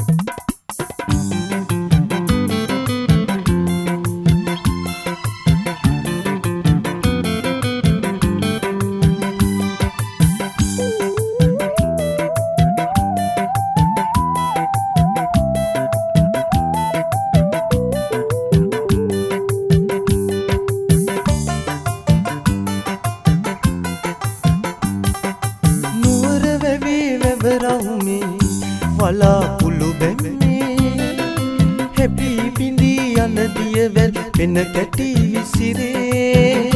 වලාකුළු බැම්මේ හැපි පිඳී යන දියවැල් වෙන කැටි විසිරේ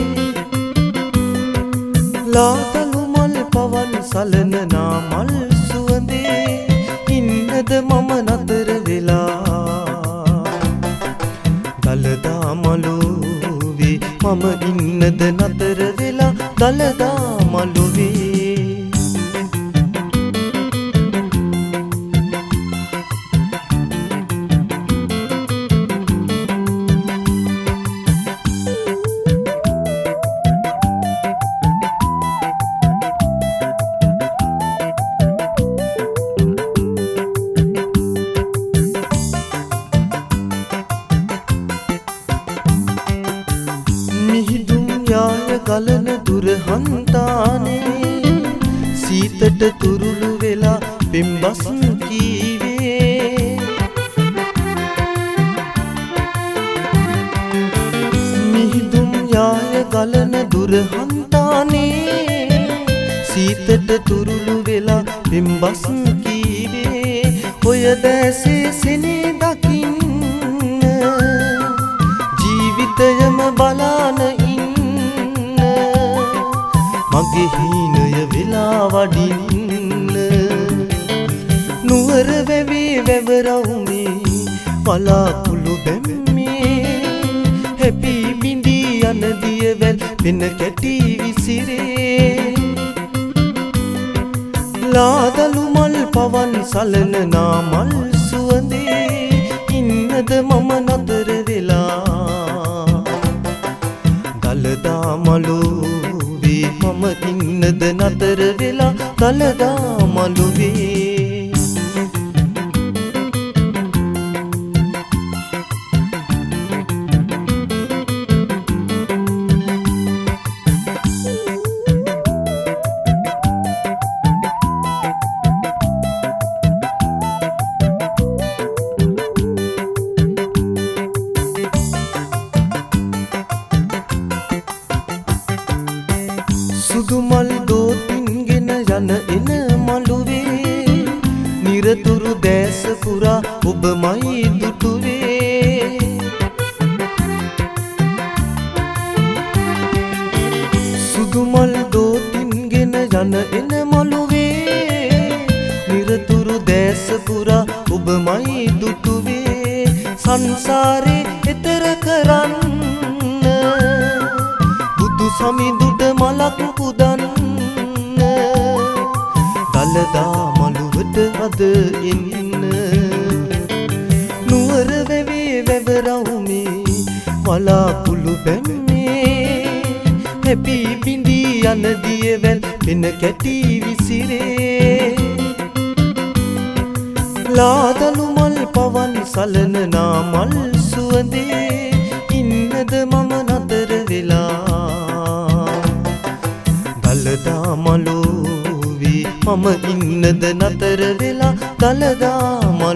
ලාතලු මල් පවන් සලන නාමල් සුවඳේ ඉන්නද මම නතර වෙලා දලදා මළුවේ මම ඉන්නද නතර වෙලා දලදා මළුවේ ගලන දුර හන්තානේ සීතට තුරුළු වෙලා පෙම්බස් කීවේ මිහිඳුන් යාය ගලන දුර හන්තානේ සීතට තුරුළු වෙලා පෙම්බස් කීවේ ඔය දැසේ සෙනේ දකින්න ජීවිතයම බලාන මගේ හීනය වෙලා වඩින්න නුවර වැවේ වැවරවුමේ වලාකුළු බැම්මේ හැපි බිඳී යන දියවැල් වෙන කැටි විසිරේ ලාදලු මල් පවන් සලන නාමල් සුවඳේ ඉන්නද මම නතර වෙලා දලදා මළුවේ මම ඉන්නද නතර වෙලා දලදා මළුවේ සුදු මල් දෝතින්ගෙන යන එන මළුවේ නිරතුරු දැස පුරා ඔබමයි දුටුවේ සුදු මල් දෝතින්ගෙන යන එන මළුවේ නිරතුරු දැස පුරා ඔබමයි දුටුවේ සංසාරේ එතර කරන්න බුදු සමිඳුට මලක් පුදන්න දලදා මළුවට අද එන්න නුවර වැවේ වැවරවුමේ වලාකුළු බැම්මේ හැපි බිඳී යන දියවැල් වෙන කැටි විසිරේ ලාදලු මල් පවන් සලන නාමල් සුවඳේ ඉන්නද මම නතර වෙලා දලදා මළුවේ මම ඉන්නද නතර වෙලා දලදා